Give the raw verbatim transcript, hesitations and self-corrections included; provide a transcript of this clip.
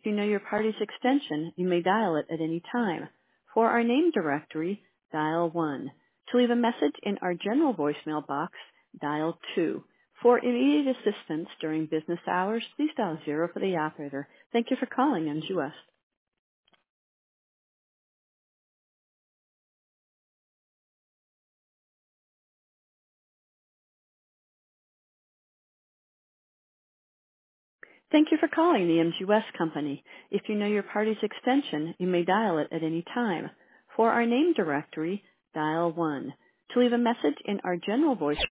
If you know your party's extension, you may dial it at any time. For our name directory, dial one. To leave a message in our general voicemail box, dial two. For immediate assistance during business hours, please dial zero for the operator. Thank you for calling M G West. Thank you for calling the M G West Company. If you know your party's extension, you may dial it at any time. For our name directory, dial one. To leave a message in our general voice